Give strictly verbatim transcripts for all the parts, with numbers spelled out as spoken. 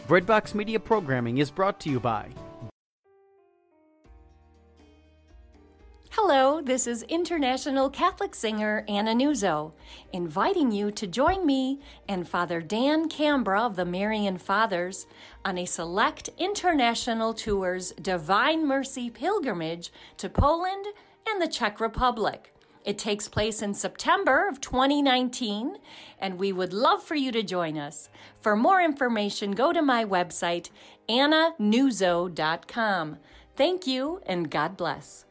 Breadbox Media programming is brought to you by... Hello, this is international Catholic singer Anna Nuzzo, inviting you to join me and Father Dan Cambra of the Marian Fathers on a select international tour's Divine Mercy pilgrimage to Poland and the Czech Republic. It takes place in September of twenty nineteen, and we would love for you to join us. For more information, go to my website, anna nuzzo dot com. Thank you, and God bless.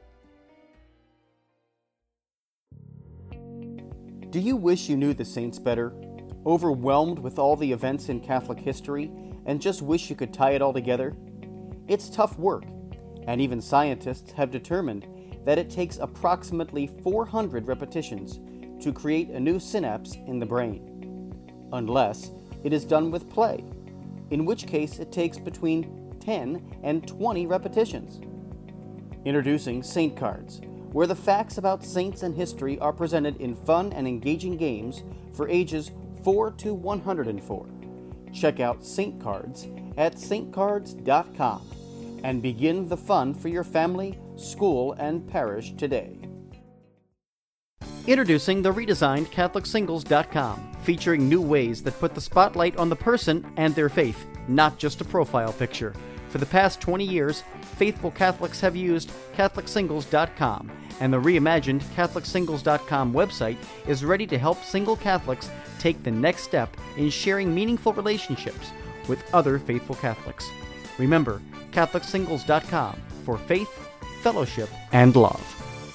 Do you wish you knew the saints better? Overwhelmed with all the events in Catholic history and just wish you could tie it all together? It's tough work, and even scientists have determined that it takes approximately four hundred repetitions to create a new synapse in the brain, unless it is done with play, in which case it takes between ten and twenty repetitions. Introducing Saint Cards, where the facts about saints and history are presented in fun and engaging games for ages four to one hundred four. Check out Saint Cards at saint cards dot com and begin the fun for your family, school, and parish today. Introducing the redesigned Catholic Singles dot com, featuring new ways that put the spotlight on the person and their faith, not just a profile picture. For the past twenty years, faithful Catholics have used Catholic Singles dot com, and the reimagined Catholic Singles dot com website is ready to help single Catholics take the next step in sharing meaningful relationships with other faithful Catholics. Remember, Catholic Singles dot com for faith, fellowship, and love.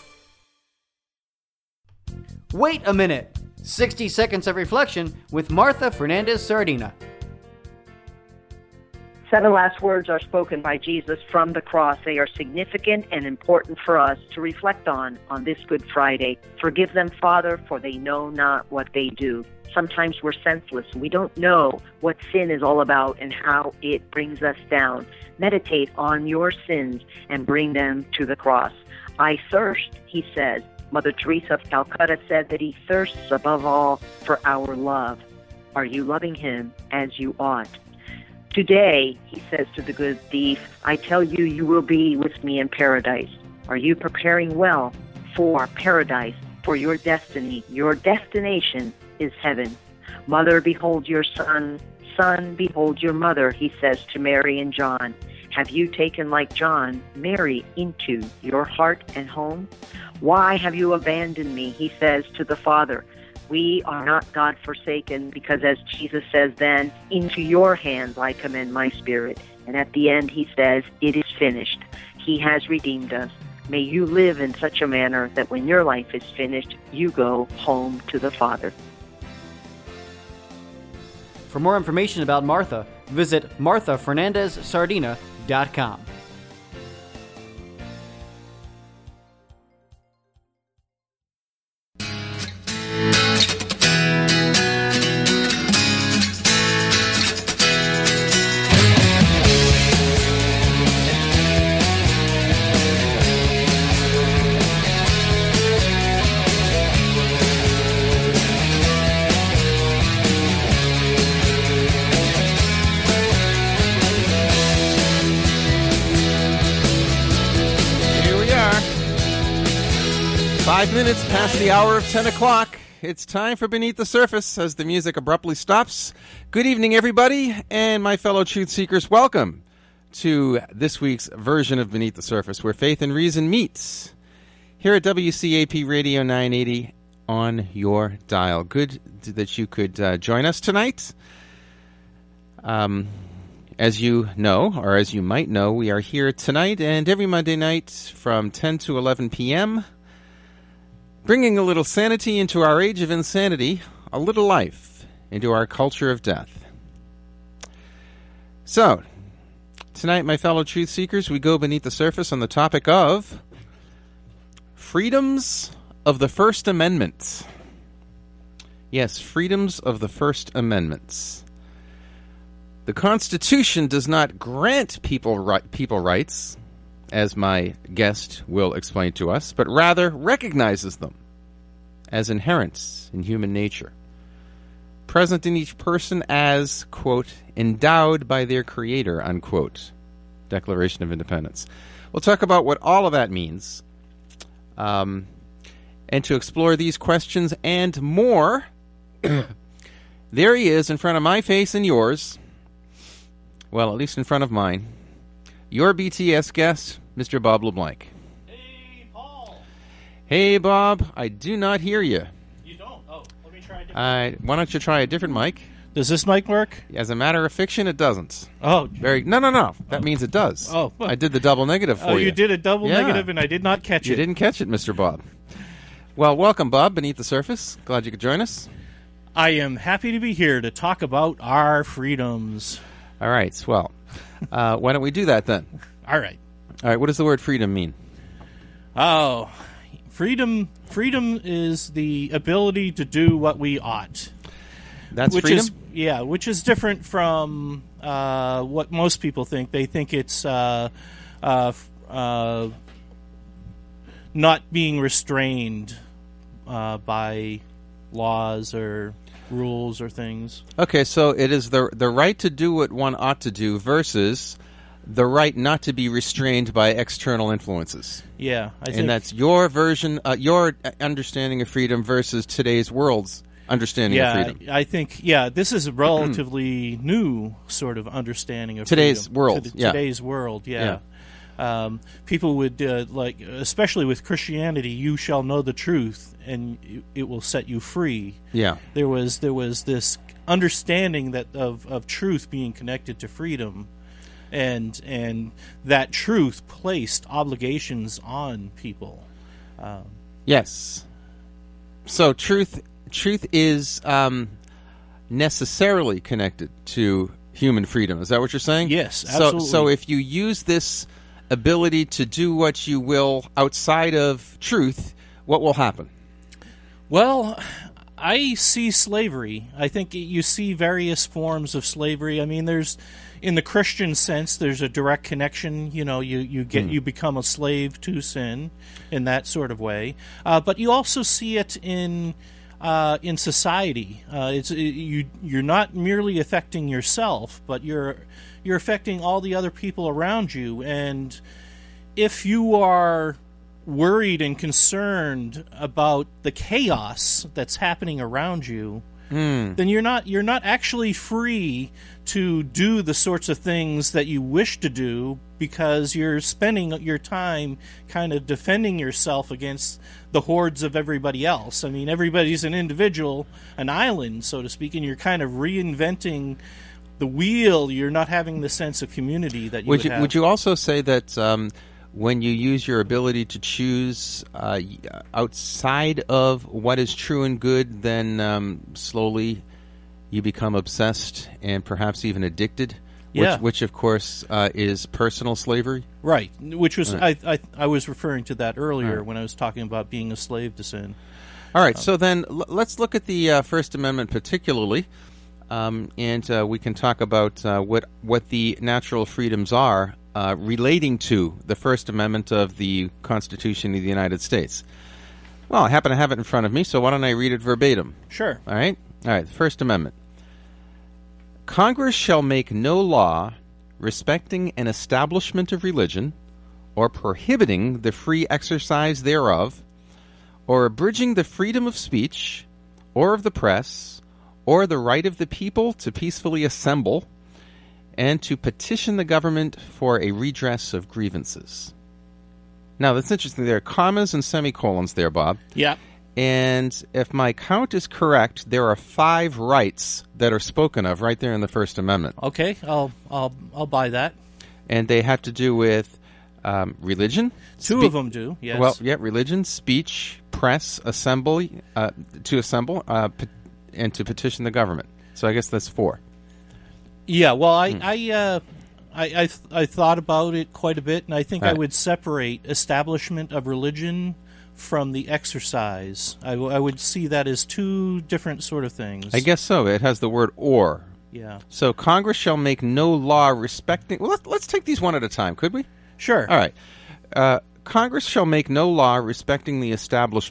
Wait a minute! sixty seconds of reflection with Martha Fernandez Sardina. Seven last words are spoken by Jesus from the cross. They are significant and important for us to reflect on on this Good Friday. Forgive them, Father, for they know not what they do. Sometimes we're senseless. We don't know what sin is all about and how it brings us down. Meditate on your sins and bring them to the cross. I thirst, he says. Mother Teresa of Calcutta said that he thirsts above all for our love. Are you loving him as you ought? Today, he says to the good thief, I tell you, you will be with me in paradise. Are you preparing well for paradise, for your destiny? Your destination is heaven. Mother, behold your son. Son, behold your mother, he says to Mary and John. Have you taken, like John, Mary into your heart and home? Why have you abandoned me, he says to the Father. We are not God-forsaken because, as Jesus says then, into your hands I commend my spirit. And at the end he says, it is finished. He has redeemed us. May you live in such a manner that when your life is finished, you go home to the Father. For more information about Martha, visit martha fernandez sardina dot com. Five minutes past the hour of ten o'clock. It's time for Beneath the Surface as the music abruptly stops. Good evening, everybody, and my fellow truth seekers. Welcome to this week's version of Beneath the Surface, where faith and reason meets. Here at W C A P Radio nine eighty on your dial. Good that you could uh, join us tonight. Um, as you know, or as you might know, we are here tonight and every Monday night from ten to eleven p.m., bringing a little sanity into our age of insanity, a little life into our culture of death. So, tonight, my fellow truth seekers, we go beneath the surface on the topic of freedoms of the First Amendment. Yes, freedoms of the First Amendment. The Constitution does not grant people right, people rights, as my guest will explain to us, but rather recognizes them as inherent in human nature. present in each person as, quote, endowed by their creator, unquote. Declaration of Independence. We'll talk about what all of that means. Um, and to explore these questions and more, there he is in front of my face and yours. Well, at least in front of mine. Your B T S guest, Mister Bob LeBlanc. Hey, Paul. Hey, Bob. I do not hear you. You don't? Oh, let me try a different I, why don't you try a different mic? Does this mic work? As a matter of fiction, it doesn't. Oh. Very. No, no, no. That means it does. Oh. I did the double negative for Oh, you. you did a double Yeah. negative, and I did not catch You it. didn't catch it, Mister Bob. Well, welcome, Bob, Beneath the Surface. Glad you could join us. I am happy to be here to talk about our freedoms. All right, swell. Uh, why don't we do that then? All right. All right, what does the word freedom mean? Oh, freedom freedom is the ability to do what we ought. That's which freedom? is yeah, which is different from uh, what most people think. They think it's uh, uh, uh, not being restrained uh, by laws or rules or things. Okay, so it is the the right to do what one ought to do versus the right not to be restrained by external influences. Yeah, I think And that's your version, uh, your understanding of freedom versus today's world's understanding yeah, of freedom. I think yeah, this is a relatively new sort of understanding of Today's freedom. world, To the- yeah. Today's world, yeah. Um, people would uh, like, especially with Christianity, you shall know the truth, and it will set you free. Yeah. There was there was this understanding that of, of truth being connected to freedom, and and that truth placed obligations on people. Um, Yes. So truth truth is um, necessarily connected to human freedom. Is that what you're saying? Yes, So, absolutely. so if you use this ability to do what you will outside of truth, what will happen? Well, I see slavery. I think you see various forms of slavery. I mean, there's, in the Christian sense, there's a direct connection. You know, you, you get you become a slave to sin in that sort of way. Uh, but you also see it in uh, in society. Uh, it's you you're not merely affecting yourself, but you're you're affecting all the other people around you. And if you are worried and concerned about the chaos that's happening around you, Hmm. then you're not you're not actually free to do the sorts of things that you wish to do, because you're spending your time kind of defending yourself against the hordes of everybody else. I mean, everybody's an individual, an island, so to speak, and you're kind of reinventing the wheel. You're not having the sense of community that you Would would you, have. would you also say that um, when you use your ability to choose uh, y- outside of what is true and good, then um, slowly you become obsessed and perhaps even addicted? Yeah. Which, which of course, uh, is personal slavery? Right, which was Right. I, I I was referring to that earlier Right. when I was talking about being a slave to sin. All right, so then l- let's look at the uh, First Amendment particularly, um, and uh, we can talk about uh, what what the natural freedoms are uh, relating to the First Amendment of the Constitution of the United States. Well, I happen to have it in front of me, so why don't I read it verbatim? Sure. All right? All right, the First Amendment. Congress shall make no law respecting an establishment of religion, or prohibiting the free exercise thereof, or abridging the freedom of speech, or of the press, or the right of the people to peacefully assemble, and to petition the government for a redress of grievances. Now, that's interesting. There are commas and semicolons there, Bob. Yeah. And if my count is correct, there are five rights that are spoken of right there in the First Amendment. Okay, I'll I'll I'll buy that. And they have to do with um, religion. Two spe- of them do. Yes. Well, yeah, religion, speech, press, assembly, uh, to assemble, uh, pe- and to petition the government. So I guess that's four. Yeah. Well, I Hmm. I uh, I I, th- I thought about it quite a bit, and I think I Right. would separate establishment of religion from the exercise. I, w- I would see that as two different sort of things. I guess so. It has the word or. Yeah. So Congress shall make no law respecting... Well, let's, let's take these one at a time, could we? Sure. All right. Uh, Congress shall make no law respecting the establishment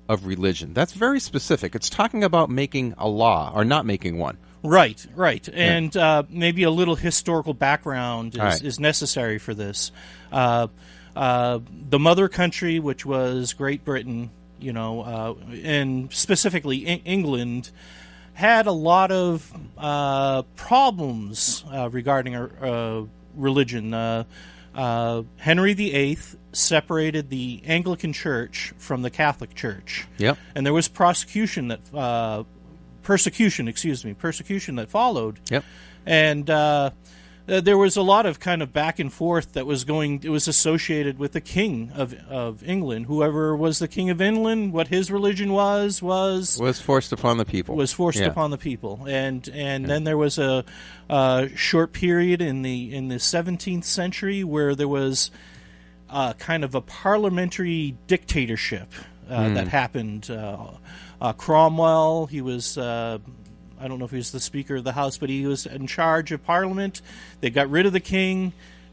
of religion. That's very specific. It's talking about making a law or not making one. Right, right. And uh, maybe a little historical background is, right. is necessary for this. Uh, uh, the mother country, which was Great Britain, you know, uh, and specifically in England, had a lot of uh, problems uh, regarding uh, religion. Uh, uh, Henry the Eighth separated the Anglican Church from the Catholic Church. Yep. And there was prosecution that... Uh, persecution, excuse me, persecution that followed. Yep. And uh, there was a lot of kind of back and forth that was going, it was associated with the King of of England. Whoever was the King of England, what his religion was, was... Was forced upon the people. Was forced yeah. upon the people. And and yeah. then there was a, a short period in the in the seventeenth century where there was uh, kind of a parliamentary dictatorship uh, mm. that happened. Uh, Uh, Cromwell, he was, uh, I don't know if he was the Speaker of the House, but he was in charge of Parliament. They got rid of the king,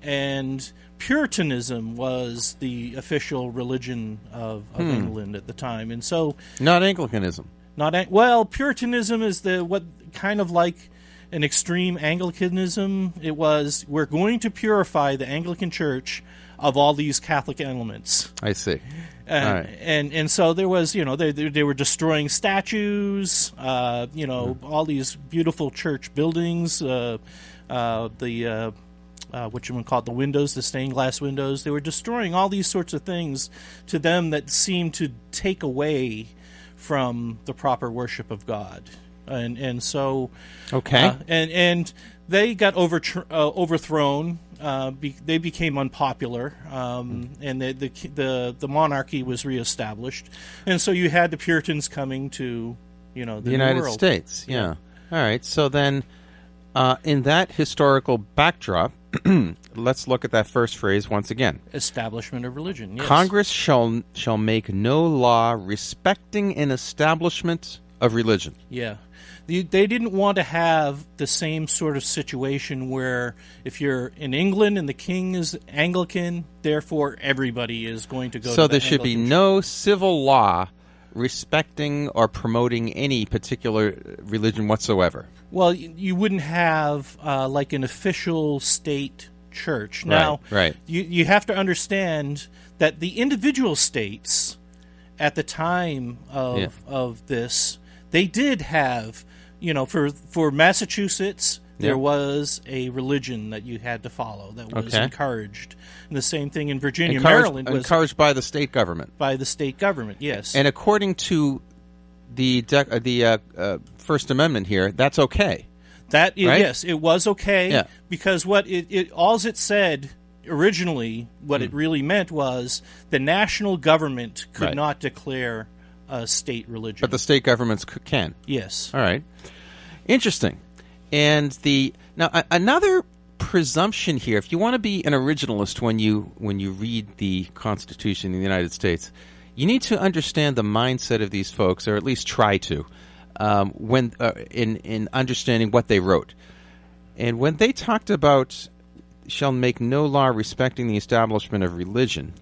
and Puritanism was the official religion of, of hmm. England at the time. And so... Not Anglicanism. Not Well, Puritanism is the what kind of like an extreme Anglicanism. It was, we're going to purify the Anglican Church of all these Catholic elements. I see. Uh, right. And and so there was, you know, they they, they were destroying statues, uh, you know, mm. all these beautiful church buildings, uh, uh, the uh, uh, what you would call it, the windows, the stained glass windows. They were destroying all these sorts of things to them that seemed to take away from the proper worship of God, and and so okay, uh, and and they got over uh, overthrown. Uh, be, they became unpopular, um, and the, the the the monarchy was reestablished, and so you had the Puritans coming to, you know, the, the United world. States. Yeah. yeah. All right. So then, uh, in that historical backdrop, let's look at that first phrase once again. Establishment of religion. Yes. Congress shall shall make no law respecting an establishment of religion. Yeah. They, they didn't want to have the same sort of situation where if you're in England and the king is Anglican, therefore everybody is going to go so to the there should Anglican be no civil law respecting or promoting any particular religion whatsoever. Well, you, you wouldn't have uh, like an official state church. Now, right, right. You, you have to understand that the individual states at the time of yeah. of this, they did have... You know, for for Massachusetts, there yep. was a religion that you had to follow that was okay. encouraged. And the same thing in Virginia. Encouraged, Maryland was... Encouraged by the state government. By the state government, yes. And according to the de- uh, the uh, uh, First Amendment here, that's okay. That is, right? Yes, it was okay. Yeah. Because what it, it all it said originally, what mm. it really meant was the national government could right. not declare a state religion. But the state governments c- can. Yes. All right. Interesting. And the now a, another presumption here, if you want to be an originalist when you when you read the Constitution in the United States, you need to understand the mindset of these folks, or at least try to, um, when uh, in in understanding what they wrote. And when they talked about shall make no law respecting the establishment of religion,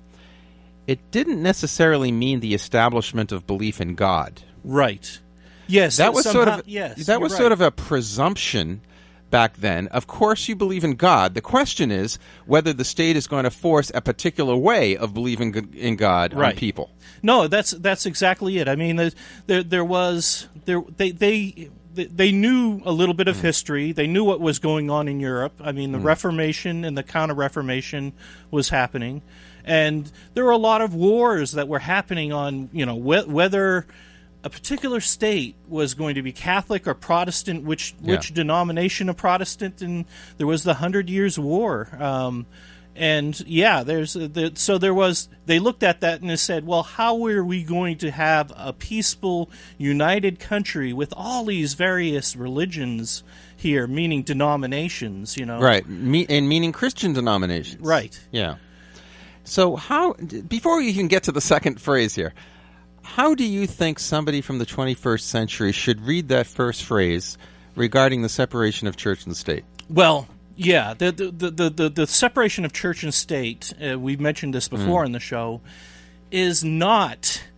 it didn't necessarily mean the establishment of belief in God. Right. Yes, that was somehow, sort of yes, that was right. sort of a presumption back then. Of course, you believe in God. The question is whether the state is going to force a particular way of believing in God right. on people. No, that's that's exactly it. I mean, there there was there they they. They knew a little bit of mm. history. They knew what was going on in Europe. I mean, the mm. Reformation and the Counter-Reformation was happening. And there were a lot of wars that were happening on, you know, wh- whether a particular state was going to be Catholic or Protestant, which yeah. which denomination of Protestant, and there was the Hundred Years' War. Um, and yeah, there's the, so there was. They looked at that and they said, "Well, how are we going to have a peaceful, united country with all these various religions here, meaning denominations? You know, right? Me- and meaning Christian denominations, right? Yeah." So how, before we even get to the second phrase here, how do you think somebody from the twenty-first century should read that first phrase regarding the separation of church and state? Well, yeah, the the the, the, the separation of church and state, uh, we've mentioned this before mm. in the show, is not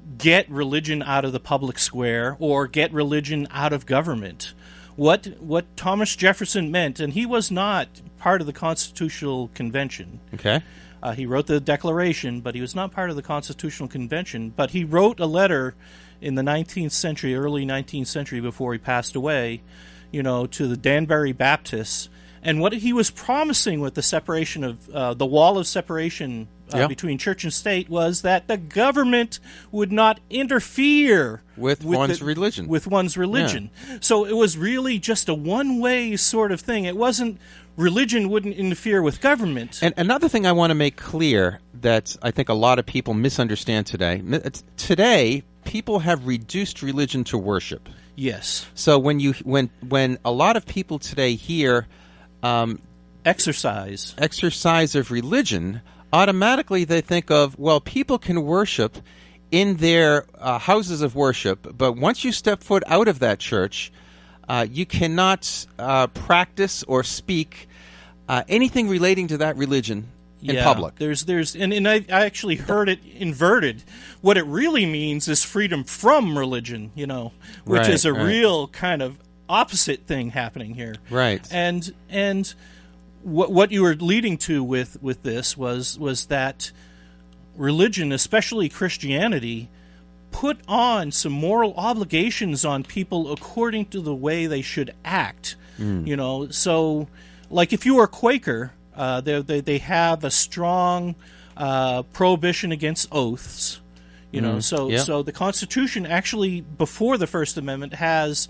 get religion out of the public square or get religion out of government. What what Thomas Jefferson meant, and he was not part of the Constitutional Convention. Okay. Uh, he wrote the Declaration, but he was not part of the Constitutional Convention. But he wrote a letter in the nineteenth century, early nineteenth century, before he passed away, you know, to the Danbury Baptists. And what he was promising with the separation of uh, the wall of separation uh, yeah. between church and state was that the government would not interfere with, with one's the, religion. With one's religion. Yeah. So it was really just a one-way sort of thing. It wasn't religion wouldn't interfere with government. And another thing I want to make clear that I think a lot of people misunderstand today. Today, people have reduced religion to worship. Yes. So when you when when a lot of people today hear um, exercise exercise of religion, automatically they think of, well, people can worship in their uh, houses of worship, but once you step foot out of that church, uh, you cannot uh, practice or speak uh, anything relating to that religion in yeah, public. There's, there's, and, and I, I actually heard it inverted. What it really means is freedom from religion, you know, which right, is a right. real kind of opposite thing happening here. Right. And and what what you were leading to with, with this was was that religion, especially Christianity, put on some moral obligations on people according to the way they should act. Mm. You know, so like if you were a Quaker, uh, they, they they have a strong uh, prohibition against oaths. You know, mm. so yep. so the Constitution actually before the First Amendment has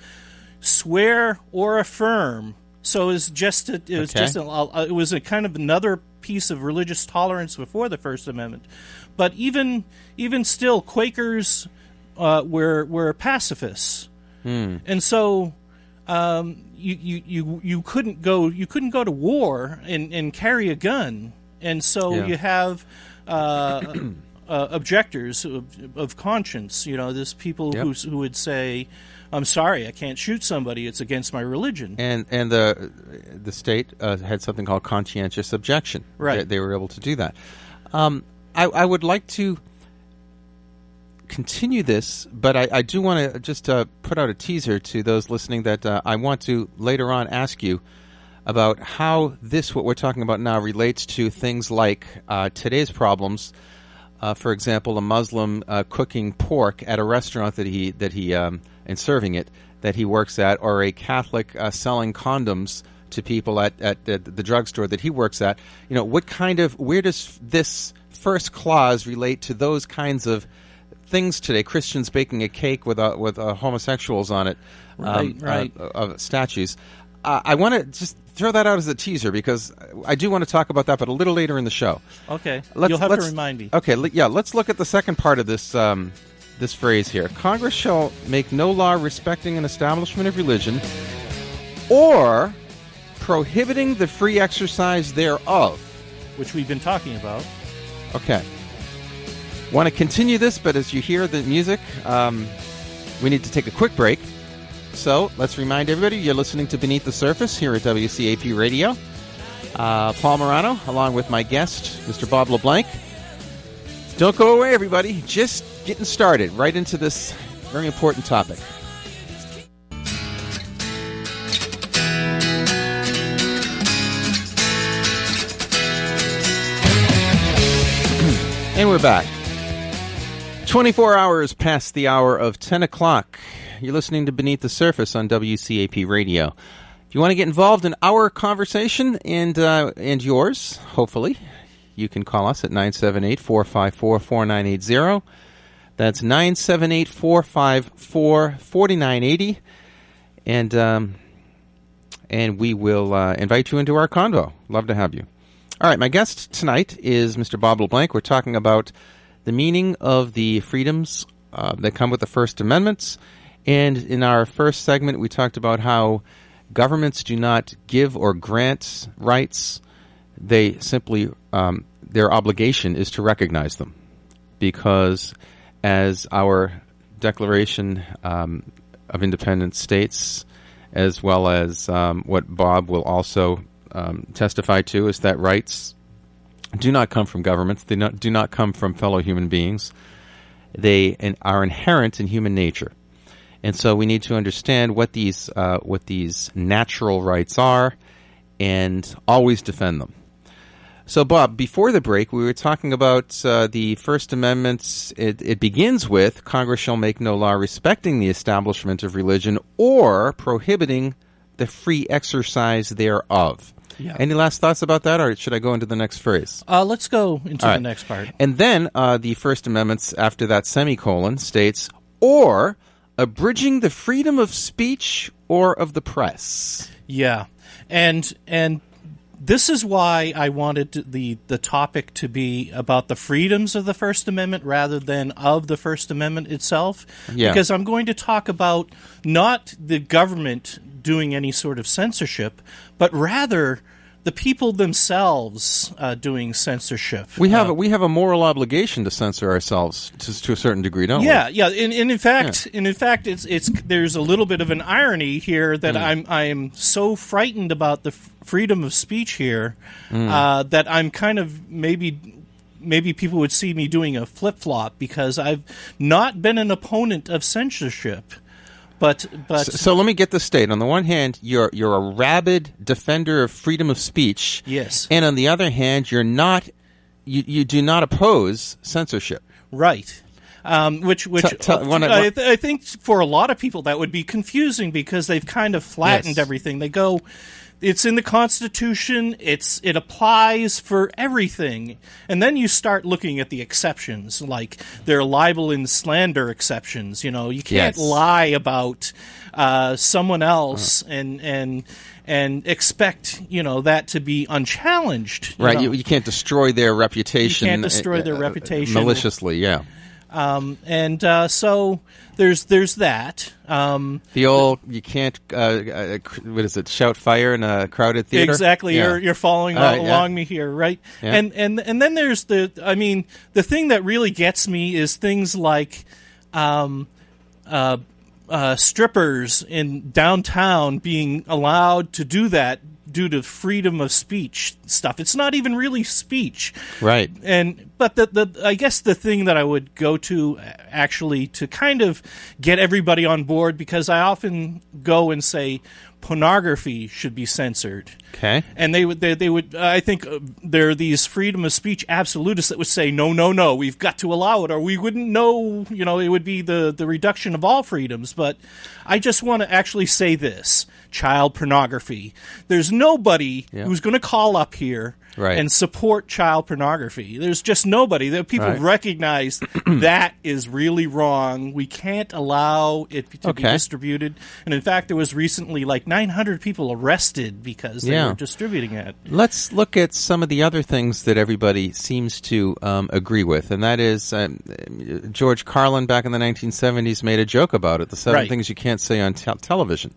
swear or affirm. So it was just a, it was okay. just a, it was a kind of another piece of religious tolerance before the First Amendment. But even even still, Quakers uh, were were pacifists, hmm. and so um, you, you you you couldn't go you couldn't go to war and, and carry a gun, and so yeah. you have uh, uh, objectors of, of conscience. You know, there's people yep. who who would say, "I'm sorry, I can't shoot somebody. It's against my religion." And and the the state uh, had something called conscientious objection. Right, they, they were able to do that. Um, I, I would like to continue this, but I, I do want to just uh, put out a teaser to those listening that uh, I want to later on ask you about how this, what we're talking about now, relates to things like uh, today's problems. Uh, for example, a Muslim uh, cooking pork at a restaurant that he that he um, and serving it that he works at, or a Catholic uh, selling condoms to people at, at, at the drugstore that he works at. You know, what kind of where does this first clause relate to those kinds of things today? Christians baking a cake with uh, with uh, homosexuals on it, um, right, right. Uh, of statues. Uh, I want to just throw that out as a teaser because I do want to talk about that, but a little later in the show. Okay, let's, you'll have let's, to remind me. Okay, l- yeah, let's look at the second part of this um, this phrase here. Congress shall make no law respecting an establishment of religion or prohibiting the free exercise thereof, which we've been talking about. Okay. Want to continue this, but as you hear the music, um, we need to take a quick break. So let's remind everybody you're listening to Beneath the Surface here at W C A P Radio. Uh, Paul Morano, along with my guest, Mister Bob LeBlanc. Don't go away, everybody. Just getting started right into this very important topic. And we're back. twenty-four hours past the hour of ten o'clock. You're listening to Beneath the Surface on W C A P Radio. If you want to get involved in our conversation and uh, and yours, hopefully, you can call us at nine seven eight, four five four, four nine eight zero. That's nine seven eight, four five four, four nine eight zero. And, um, and we will uh, invite you into our convo. Love to have you. All right, my guest tonight is Mister Bob LeBlanc. We're talking about the meaning of the freedoms uh, that come with the First Amendment. And in our first segment, we talked about how governments do not give or grant rights. They simply, um, their obligation is to recognize them. Because as our Declaration um, of Independence states, as well as um, what Bob will also Um, testify to, is that rights do not come from governments. They not, do not come from fellow human beings. They in, are inherent in human nature. And so we need to understand what these uh, what these natural rights are and always defend them. So, Bob, before the break, we were talking about uh, the First Amendment. It, it begins with, Congress shall make no law respecting the establishment of religion or prohibiting the free exercise thereof. Yeah. Any last thoughts about that, or should I go into the next phrase? Uh, let's go into All the right. next part. And then uh, the First Amendment, after that semicolon, states, or abridging the freedom of speech or of the press. Yeah, and and this is why I wanted to, the the topic to be about the freedoms of the First Amendment rather than of the First Amendment itself. Yeah. Because I'm going to talk about not the government doing any sort of censorship, but rather the people themselves uh, doing censorship. We have Uh, a, we have a moral obligation to censor ourselves to, to a certain degree, don't Yeah, we? yeah, and, and in fact, and in fact, it's it's there's a little bit of an irony here that Mm. I'm I'm so frightened about the f- freedom of speech here Mm. uh, that I'm kind of maybe maybe people would see me doing a flip flop because I've not been an opponent of censorship, but but So, so let me get this straight. On the one hand, you're you're a rabid defender of freedom of speech. Yes. And on the other hand, you're not you, you do not oppose censorship. right. Um, which, which Tell- tell- when I- I, th- I think for a lot of people that would be confusing because they've kind of flattened Yes. everything. They go, it's in the Constitution. It's it applies for everything, and then you start looking at the exceptions, like there are libel and slander exceptions. You know, you can't Yes. lie about uh, someone else and and and expect you know that to be unchallenged. you Right. know. You, you can't destroy their reputation. You can't destroy their uh, uh, reputation. maliciously, yeah. Um, and uh, so there's there's that. Um, The old, you can't, uh, uh, what is it, shout fire in a crowded theater? exactly, Yeah. you're you're following All right, al- yeah. along me here, right? Yeah. And and and then there's the. I mean, the thing that really gets me is things like, um, uh, uh, strippers in downtown being allowed to do that due to freedom of speech stuff. It's not even really speech. Right. And but the the I guess the thing that I would go to actually to kind of get everybody on board, because I often go and say pornography should be censored. Okay. And they would, they, they would. Uh, I think uh, there are these freedom of speech absolutists that would say, no, no, no, we've got to allow it, or we wouldn't know. You know, it would be the the reduction of all freedoms. But I just want to actually say this: child pornography. There's nobody Yeah. who's going to call up here Right. and support child pornography. There's just nobody. The people Right. recognize that is really wrong. We can't allow it to be Okay. distributed. And in fact, there was recently like nine hundred people arrested because they Yeah. were distributing it. Let's look at some of the other things that everybody seems to um, agree with, and that is um, George Carlin back in the nineteen seventies made a joke about it, the seven Right. things you can't say on te- television.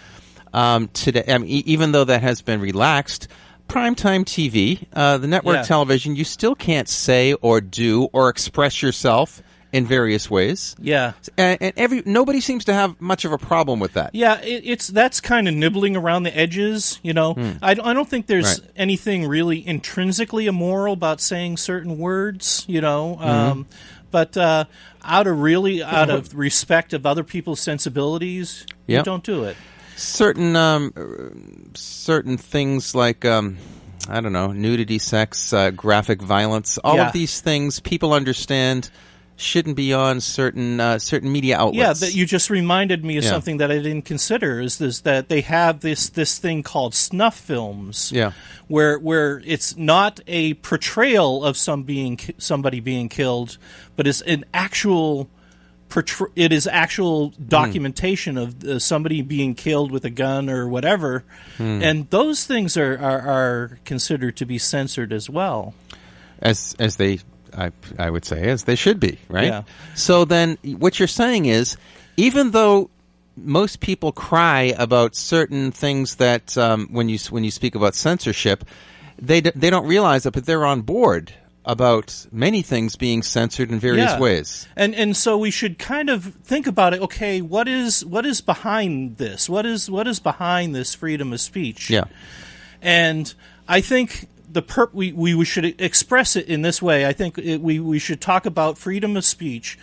Um, today, I mean, e- even though that has been relaxed, primetime T V, uh, the network Yeah. television, you still can't say or do or express yourself in various ways. Yeah. And, and every nobody seems to have much of a problem with that. Yeah, it, it's that's kind of nibbling around the edges, you know. I, I don't think there's Right. anything really intrinsically immoral about saying certain words, you know. Um, but uh, out of really out of respect of other people's sensibilities, Yep. you don't do it. Certain um, uh, certain things like um, I don't know, nudity, sex, uh, graphic violence, all Yeah. of these things people understand shouldn't be on certain uh, certain media outlets. Yeah, that you just reminded me of Yeah. something that I didn't consider is this that they have this this thing called snuff films. Yeah. Where where it's not a portrayal of some being ki- somebody being killed, but it's an actual portray- it is actual documentation of uh, somebody being killed with a gun or whatever. And those things are, are are considered to be censored as well. as as they I I would say as they should be, right? Yeah. So then what you're saying is, even though most people cry about certain things that um, when you when you speak about censorship, they d- they don't realize it, but they're on board about many things being censored in various Yeah. ways. And and so we should kind of think about it. Okay, what is what is behind this? What is what is behind this freedom of speech? Yeah. And I think the per- we, we should express it in this way. I think it, we, we should talk about freedom of speech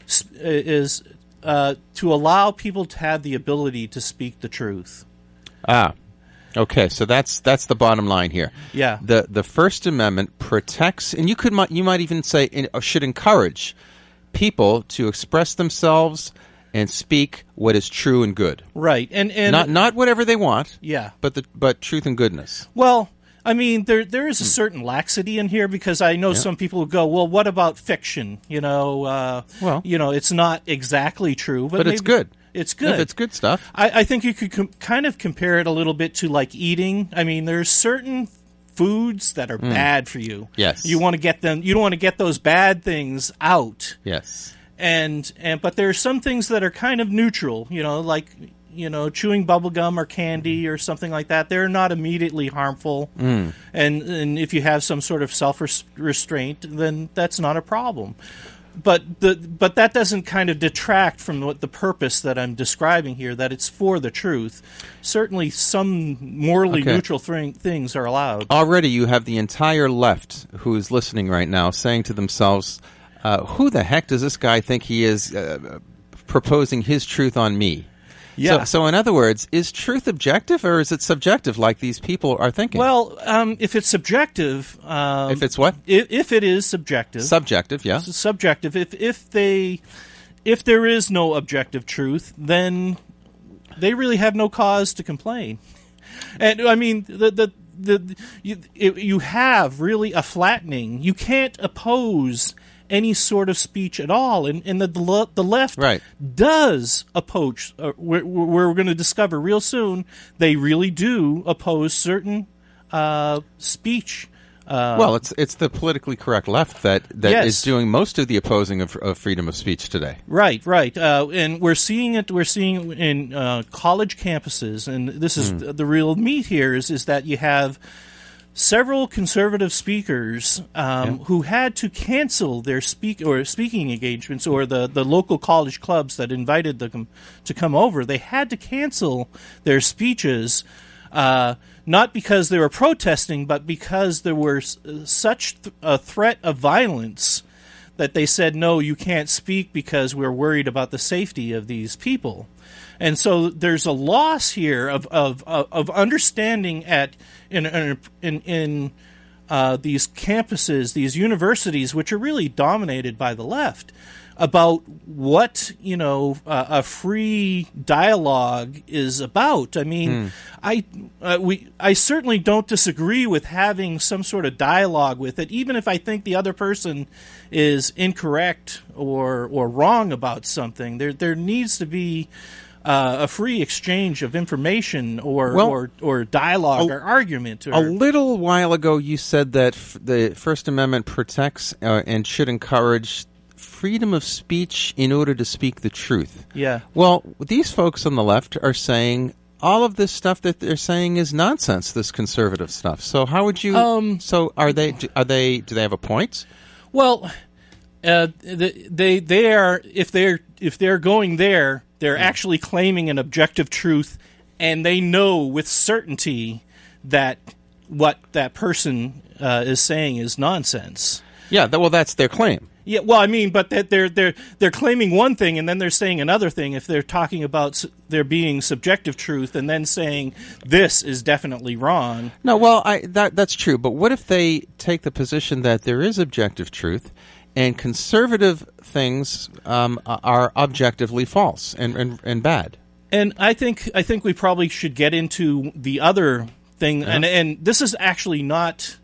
is uh, to allow people to have the ability to speak the truth. Ah, okay. So that's that's the bottom line here. Yeah. The the First Amendment protects, and you could you might even say in, should encourage people to express themselves and speak what is true and good. Right, and and not not whatever they want. Yeah, but the but truth and goodness. Well, I mean, there there is a certain laxity in here because I know yeah. some people who go, well, what about fiction? You know, uh, well, you know, it's not exactly true, but, but it's good. It's good. If it's good stuff. I, I think you could com- kind of compare it a little bit to like eating. I mean, there's certain foods that are mm. bad for you. Yes, you want to get them. You don't want to get those bad things out. Yes. And and but there are some things that are kind of neutral, you know, like you know, chewing bubble gum or candy or something like that. They're not immediately harmful, mm. and and if you have some sort of self restraint, then that's not a problem. But the but that doesn't kind of detract from what the purpose that I'm describing here, that it's for the truth. Certainly, some morally okay. neutral th- things are allowed. Already, you have the entire left who is listening right now saying to themselves, Uh, who the heck does this guy think he is uh, proposing his truth on me? Yeah. So, so in other words, is truth objective or is it subjective like these people are thinking? Well, um, if it's subjective... Um, if it's what? If, if it is subjective... Subjective, yeah. Subjective. If, if, they, if there is no objective truth, then they really have no cause to complain. And, I mean, the... the the you, you have really a flattening. You can't oppose any sort of speech at all, and, and the the left right. does oppose. Uh, we're, we're going to discover real soon they really do oppose certain uh, speech. Uh, well, it's it's the politically correct left that, that yes. is doing most of the opposing of, of freedom of speech today. Right, right, uh, and we're seeing it. We're seeing it in uh, college campuses, and this is mm. the, the real meat here. Is is that you have several conservative speakers um, yeah. who had to cancel their speak or speaking engagements, or the, the local college clubs that invited them to come over. They had to cancel their speeches, uh, not because they were protesting, but because there were s- such th- a threat of violence that they said, no, you can't speak because we're worried about the safety of these people. And so there's a loss here of of of understanding at in in in uh, these campuses, these universities, which are really dominated by the left, about what you know uh, a free dialogue is about. I mean, mm. I uh, we I certainly don't disagree with having some sort of dialogue with it, even if I think the other person is incorrect or or wrong about something. There there needs to be Uh, a free exchange of information or well, or, or dialogue a, or argument. Or, a little while ago, you said that f- the First Amendment protects uh, and should encourage freedom of speech in order to speak the truth. Yeah. Well, these folks on the left are saying all of this stuff that they're saying is nonsense. This conservative stuff. So how would you? Um, so are they? Are they? Do they have a point? Well, uh, they they are if they're if they're going there. They're actually claiming an objective truth, and they know with certainty that what that person uh, is saying is nonsense. Yeah, well, that's their claim. Yeah, well, I mean, but that they're they're they're claiming one thing, and then they're saying another thing. If they're talking about su- there being subjective truth, and then saying this is definitely wrong. No, well, I, that that's true. But what if they take the position that there is objective truth? And conservative things um, are objectively false and, and, and bad. And I think I think we probably should get into the other thing. Yeah. And and this is actually not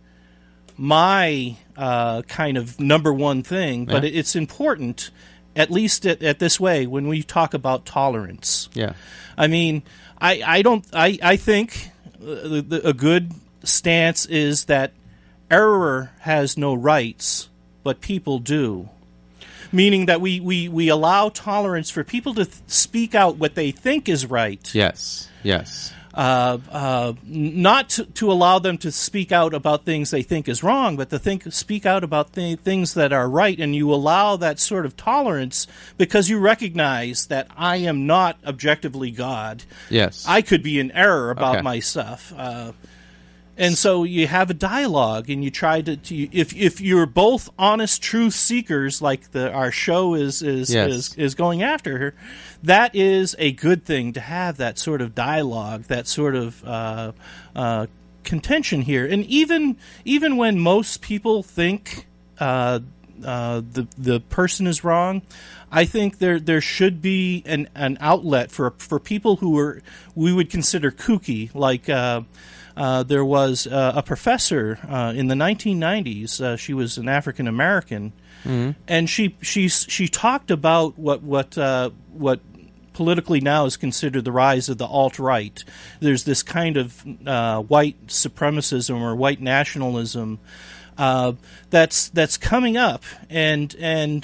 my uh, kind of number one thing, but yeah. it's important, at least at, at this way, when we talk about tolerance. Yeah, I mean, I, I don't. I I think the, the, a good stance is that error has no rights, but people do. Meaning that we, we, we allow tolerance for people to th- speak out what they think is right. Yes, yes. Uh, uh, not to, to allow them to speak out about things they think is wrong, but to think speak out about th- things that are right, and you allow that sort of tolerance because you recognize that I am not objectively God. Yes. I could be in error about okay. my stuff. Uh, And so you have a dialogue, and you try to, to if if you're both honest truth seekers, like the our show is is, Yes. is is going after her, that is a good thing to have, that sort of dialogue, that sort of uh, uh, contention here. And even even when most people think uh, uh, the the person is wrong, I think there there should be an, an outlet for for people who are we would consider kooky, like. Uh, Uh, there was uh, a professor uh, in the nineteen nineties. Uh, she was an African American, mm-hmm. and she she she talked about what what uh, what politically now is considered the rise of the alt-right. There's this kind of uh, white supremacism or white nationalism uh, that's that's coming up, and and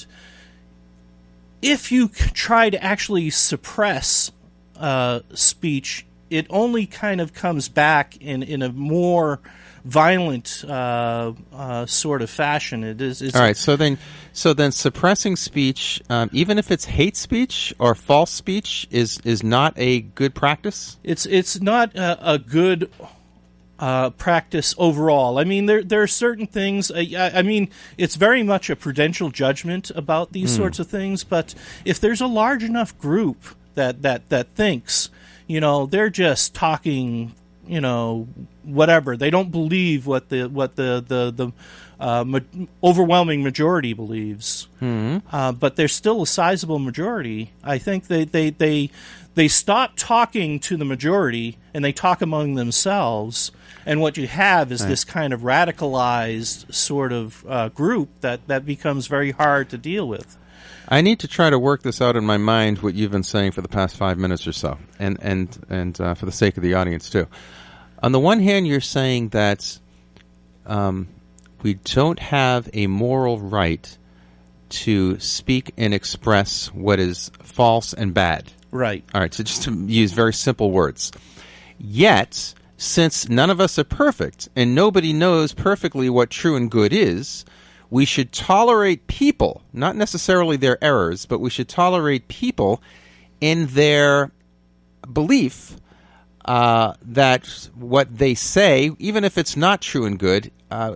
if you try to actually suppress uh, speech, it only kind of comes back in, in a more violent uh, uh, sort of fashion. It is. It's All right. So then, so then, suppressing speech, um, even if it's hate speech or false speech, is is not a good practice. It's it's not a, a good uh, practice overall. I mean, there there are certain things. Uh, I, I mean, it's very much a prudential judgment about these mm. sorts of things. But if there's a large enough group that that that thinks, you know, they're just talking, you know, whatever. They don't believe what the what the the the uh, ma- overwhelming majority believes. Mm-hmm. Uh, but there's still a sizable majority. I think they they they they stop talking to the majority and they talk among themselves. And what you have is right. this kind of radicalized sort of uh, group that that becomes very hard to deal with. I need to try to work this out in my mind, what you've been saying for the past five minutes or so, and and and uh, for the sake of the audience too. On the one hand, you're saying that um, we don't have a moral right to speak and express what is false and bad. Right. All right, so just to use very simple words. Yet, since none of us are perfect, and nobody knows perfectly what true and good is, we should tolerate people, not necessarily their errors, but we should tolerate people in their belief uh, that what they say, even if it's not true and good, uh,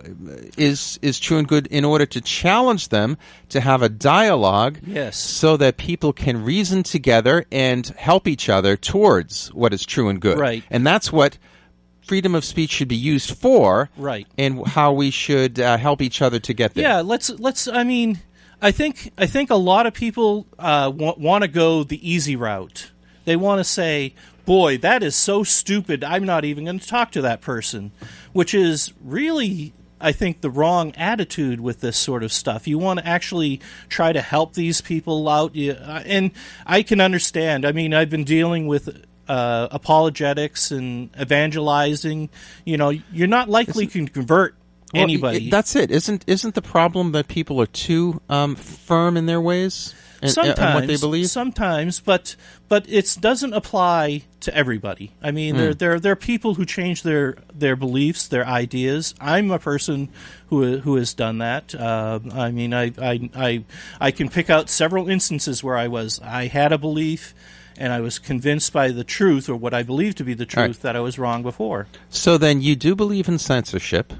is is true and good in order to challenge them to have a dialogue, yes, so that people can reason together and help each other towards what is true and good. Right. And that's what freedom of speech should be used for, right? And how we should uh, help each other to get there. Yeah, let's let's. I mean, I think I think a lot of people uh, wa- want to go the easy route. They want to say, "Boy, that is so stupid. I'm not even going to talk to that person," which is really, I think, the wrong attitude with this sort of stuff. You want to actually try to help these people out, you, uh, and I can understand. I mean, I've been dealing with Uh, apologetics and evangelizing. You know, you're not likely to convert well, anybody. It, that's it. Isn't isn't the problem that people are too um, firm in their ways and, sometimes, and what they believe? Sometimes, but but it doesn't apply to everybody. I mean, mm. there there there are people who change their their beliefs, their ideas. I'm a person who who has done that. Uh, I mean, I, I I I can pick out several instances where I was I had a belief, and I was convinced by the truth, or what I believed to be the truth, right, that I was wrong before. So then you do believe in censorship,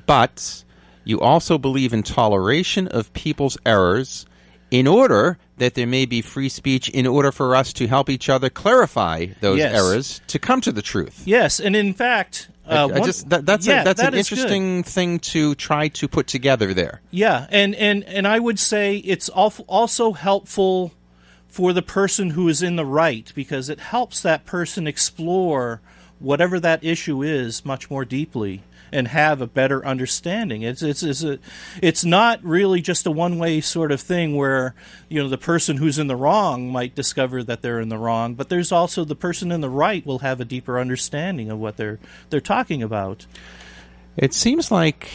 but you also believe in toleration of people's errors in order that there may be free speech, in order for us to help each other clarify those yes. errors to come to the truth. Yes, and in fact... Uh, I, I one, just that, that's yeah, a, that's that an interesting good. thing to try to put together there. Yeah, and, and, and I would say it's also helpful for the person who is in the right, because it helps that person explore whatever that issue is much more deeply and have a better understanding. It's it's it's, a, it's not really just a one-way sort of thing where, you know, the person who's in the wrong might discover that they're in the wrong, but there's also the person in the right will have a deeper understanding of what they're they're talking about. It seems like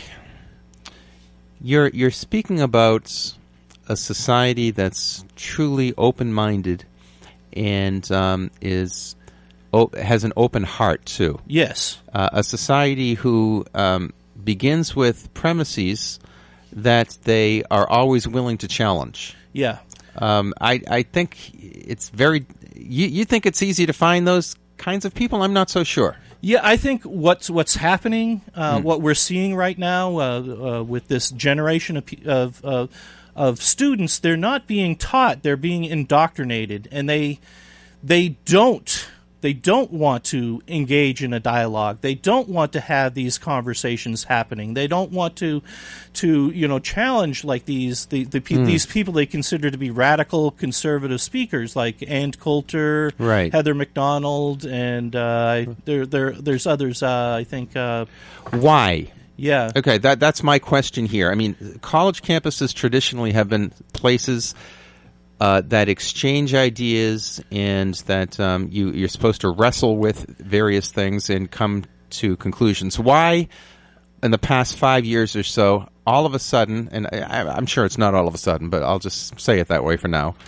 you're you're speaking about a society that's truly open-minded and um, is o- has an open heart too. Yes, uh, a society who um, begins with premises that they are always willing to challenge. Yeah, um, I I think it's very. You you think it's easy to find those kinds of people? I'm not so sure. Yeah, I think what's what's happening, uh, Mm. what we're seeing right now uh, uh, with this generation of, pe- of uh, of students, they're not being taught; they're being indoctrinated, and they they don't they don't want to engage in a dialogue. They don't want to have these conversations happening. They don't want to to you know challenge like these the, the pe- Mm. these people they consider to be radical conservative speakers like Ann Coulter, Right. Heather McDonald, and uh, there there there's others. Uh, I think. Uh, Why? yeah. Okay, that that's my question here. I mean, college campuses traditionally have been places uh, that exchange ideas and that um, you you're supposed to wrestle with various things and come to conclusions. Why, in the past five years or so, all of a sudden, and I, I'm sure it's not all of a sudden, but I'll just say it that way for now,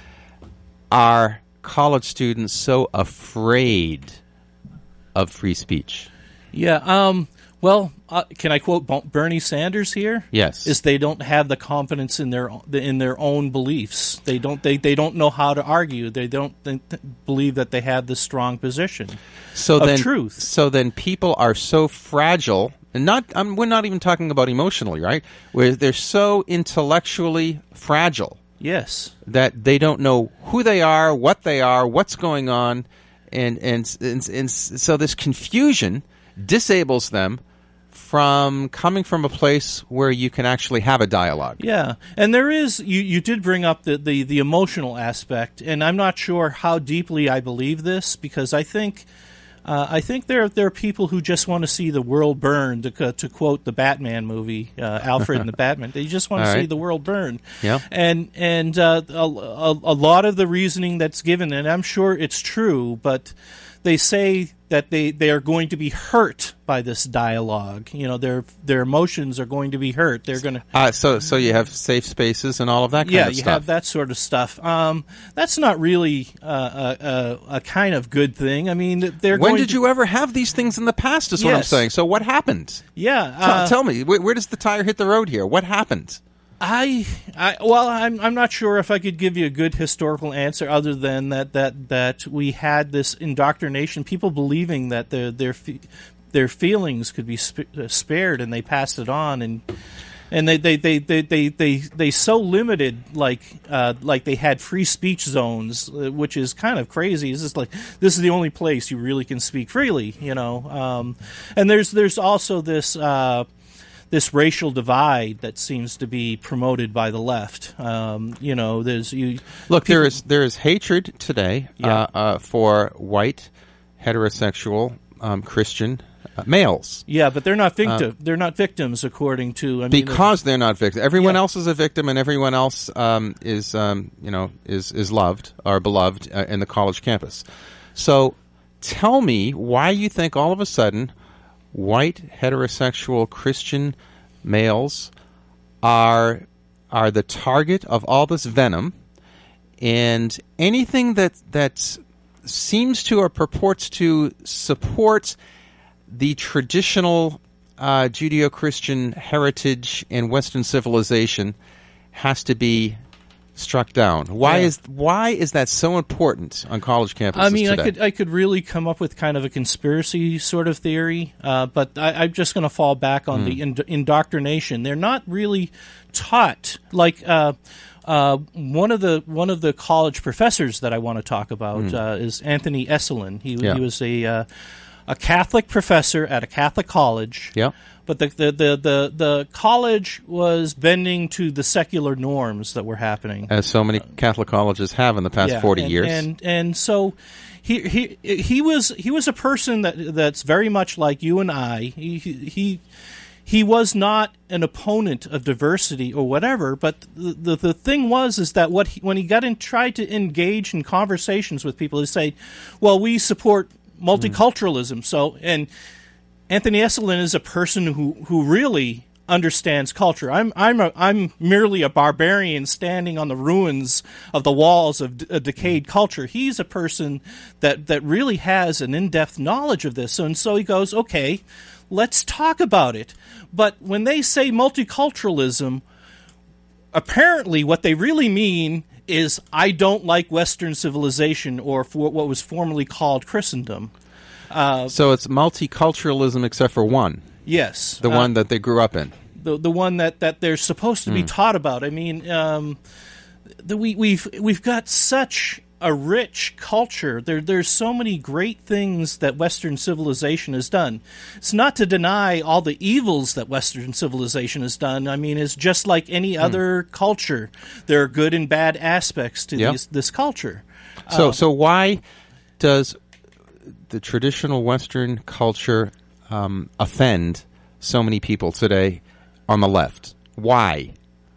are college students so afraid of free speech? Yeah. Um, well, uh, can I quote Bo- Bernie Sanders here? Yes. Is they don't have the confidence in their in their own beliefs. They don't they, they don't know how to argue. They don't think, believe that they have this strong position so of then, truth. So then people are so fragile, and not I'm, we're not even talking about emotionally, right? Where they're so intellectually fragile Yes. that they don't know who they are, what they are, what's going on, and and and, and so this confusion disables them from coming from a place where you can actually have a dialogue. Yeah, and there is you, you did bring up the, the, the emotional aspect, and I'm not sure how deeply I believe this because I think uh, I think there there are people who just want to see the world burn. To, to quote the Batman movie, uh, Alfred and the Batman, they just want to All see right. the world burn. Yeah. and and uh, a, a, a lot of the reasoning that's given, and I'm sure it's true, but they say that they, they are going to be hurt by this dialogue. You know, their their emotions are going to be hurt. They're going to Uh, so so you have safe spaces and all of that kind yeah, of you stuff. have that sort of stuff. Um, that's not really uh, a, a, a kind of good thing. I mean, they're When going did to, you ever have these things in the past is what I'm Yes. saying. So what happened? Yeah, Tell, uh, tell me, where, where does the tire hit the road here? What happened? I, I well, I'm I'm not sure if I could give you a good historical answer other than that that, that we had this indoctrination, people believing that their their fe- their feelings could be sp- uh, spared, and they passed it on, and and they they they they they they, they so limited like uh, like they had free speech zones, uh, which is kind of crazy. It's just like this is the only place you really can speak freely, you know. Um, and there's there's also this. Uh, This racial divide that seems to be promoted by the left. Um, you know, there's you Look, there is there is hatred today Yeah. uh, uh, for white, heterosexual, um, Christian uh, males yeah, but they're not victim. they're not victims, according to I mean, because they're not victims. Everyone Yeah. else is a victim, and everyone else um, is um, you know is is loved or beloved uh, in the college campus. So, tell me why you think all of a sudden white heterosexual Christian males are are the target of all this venom, and anything that that seems to or purports to support the traditional uh, Judeo-Christian heritage and Western civilization has to be struck down. Why Yeah. is why is that so important on college campuses I mean, today? I could I could really come up with kind of a conspiracy sort of theory, uh, but I, I'm just going to fall back on the ind- indoctrination. They're not really taught like. Uh, Uh, one of the one of the college professors that I want to talk about uh, is Anthony Esolen. He Yeah. he was a uh, a Catholic professor at a Catholic college. Yeah. But the, the, the, the, the college was bending to the secular norms that were happening. As so many Catholic colleges have in the past Yeah, forty and, years. and and so he he he was he was a person that that's very much like you and I. He he he was not an opponent of diversity or whatever, but the the, the thing was is that what he, when he got in tried to engage in conversations with people, he say, "Well, we support multiculturalism." Mm. So and Anthony Esolen is a person who who really understands culture. I'm I'm a, I'm merely a barbarian standing on the ruins of the walls of d- a decayed culture. He's a person that that really has an in-depth knowledge of this. And so he goes, "Okay, let's talk about it." But when they say multiculturalism, apparently what they really mean is I don't like Western civilization, or for what was formerly called Christendom. Uh, so it's multiculturalism except for one. Yes. The uh, one that they grew up in. The the one that, that they're supposed to be Mm. taught about. I mean, um, the, we, we've we've got such a rich culture. There there's so many great things that Western civilization has done. It's not to deny all the evils that Western civilization has done. I mean, it's just like any Mm. other culture. There are good and bad aspects to Yep. these, this culture. So Uh, so why does the traditional Western culture um, offend so many people today on the left? Why?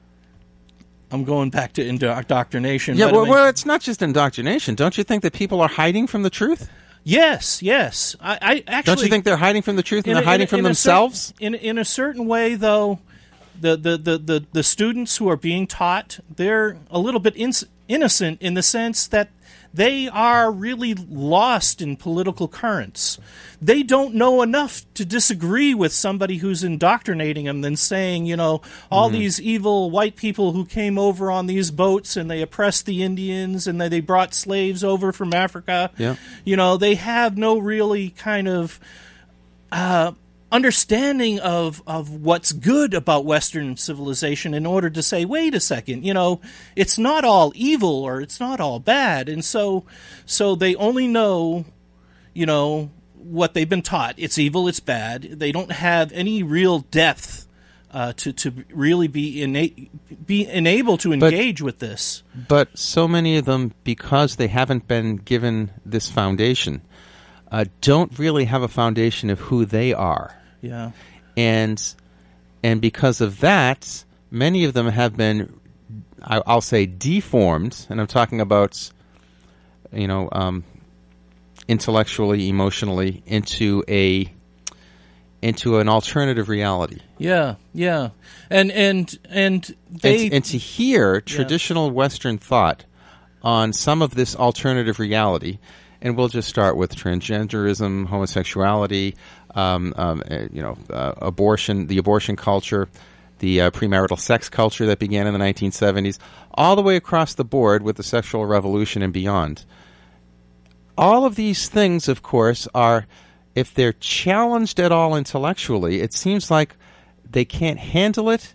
I'm going back to indoctrination. Yeah, but I well, mean- well, it's not just indoctrination. Don't you think that people are hiding from the truth? Yes, yes. I, I actually Don't you think they're hiding from the truth and in they're a- hiding in a- from in a cer- themselves? in in a certain way, though, the the, the, the, the students who are being taught, they're a little bit in, innocent in the sense that they are really lost in political currents. They don't know enough to disagree with somebody who's indoctrinating them than saying, you know, all Mhm. these evil white people who came over on these boats and they oppressed the Indians and they, they brought slaves over from Africa. Yeah. You know, they have no really kind of uh, understanding of, of what's good about Western civilization in order to say, wait a second, you know, it's not all evil or it's not all bad. And so, so they only know, you know, what they've been taught. It's evil, it's bad. They don't have any real depth uh, to, to really be, ena- be enabled to But- engage with this. But so many of them, because they haven't been given this foundation, uh, don't really have a foundation of who they are. Yeah. And and because of that, many of them have been, I, I'll say, deformed. And I'm talking about, you know, um, intellectually, emotionally, into a into an alternative reality. Yeah, yeah. And and and they and, and to hear traditional Western thought on some of this alternative reality, and we'll just start with transgenderism, homosexuality, um, um, uh, you know, uh, abortion, the abortion culture, the uh, premarital sex culture that began in the nineteen seventies, all the way across the board with the sexual revolution and beyond. All of these things, of course, are, if they're challenged at all intellectually, it seems like they can't handle it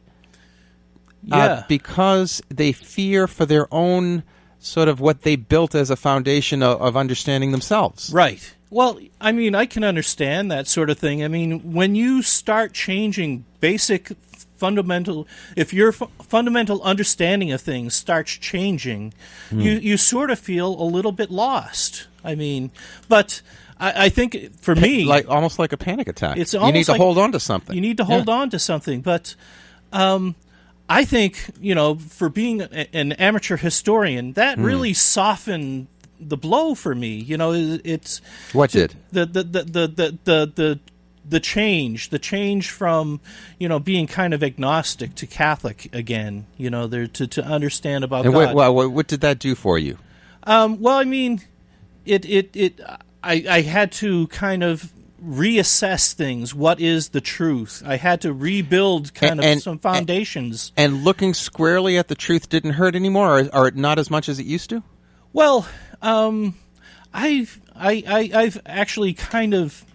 uh, Yeah. because they fear for their own sort of what they built as a foundation of, of understanding themselves. Right. Well, I mean, I can understand that sort of thing. I mean, when you start changing basic fundamental, if your fu- fundamental understanding of things starts changing, Hmm. you, you sort of feel a little bit lost. I mean, but I, I think for me, like almost like a panic attack. it's you almost need to like hold on to something. You need to hold on to something, but um, I think, you know, for being a, an amateur historian, that Hmm. really softened the blow for me. You know, it, it's What did? the the the the the the, the the change, the change from, you know, being kind of agnostic to Catholic again, you know, there to, to understand about And God. what, well, what, what did that do for you? Um, well, I mean, it it it. I I had to kind of reassess things. What is the truth? I had to rebuild kind And- of some foundations. And looking squarely at the truth didn't hurt anymore, or, or not as much as it used to? Well, um, I've I, I I've actually kind of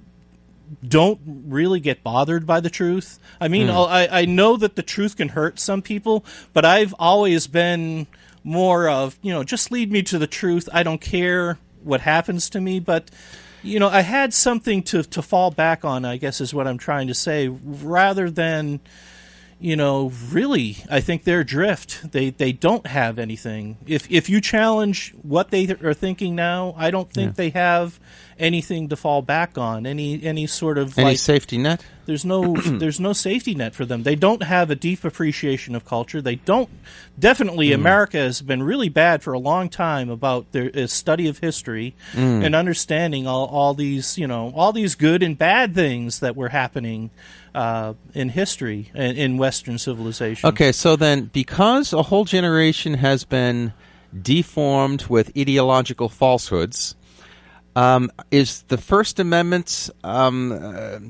don't really get bothered by the truth. I mean, Hmm. I'll- I I know that the truth can hurt some people, but I've always been more of, you know, just lead me to the truth. I don't care what happens to me, but you know, I had something to to fall back on, I guess is what I'm trying to say, rather than, you know, really, I think they're adrift. They they don't have anything. If if you challenge what they are thinking now, I don't think Yeah. they have anything to fall back on. Any any sort of Any like, safety net? there's no there's no safety net for them. They don't have a deep appreciation of culture. They don't. Definitely, Mm. America has been really bad for a long time about their uh, study of history Mm. and understanding all, all these you know all these good and bad things that were happening uh, in history in, in Western civilization. Okay, so then because a whole generation has been deformed with ideological falsehoods, um, is the First Amendment um, uh,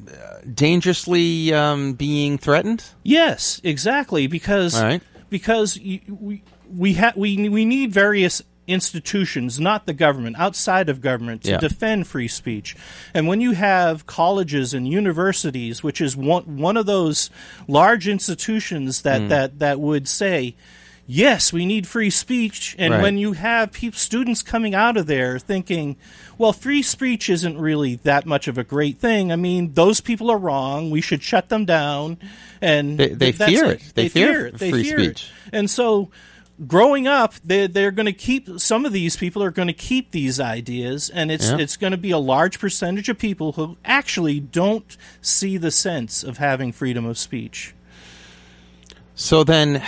dangerously um, being threatened? Yes, exactly. Because All right. because you, we, we ha- we we need various institutions, not the government, outside of government, to Yeah. defend free speech. And when you have colleges and universities, which is one one of those large institutions that Mm. that, that would say, yes, we need free speech, and Right. when you have pe- students coming out of there thinking, well, free speech isn't really that much of a great thing. I mean, those people are wrong. We should shut them down. And They- they that's fear it. They fear it. They free fear speech. it. And so, growing up, they they're going to keep some of these people are going to keep these ideas, and it's Yeah. it's going to be a large percentage of people who actually don't see the sense of having freedom of speech. So then,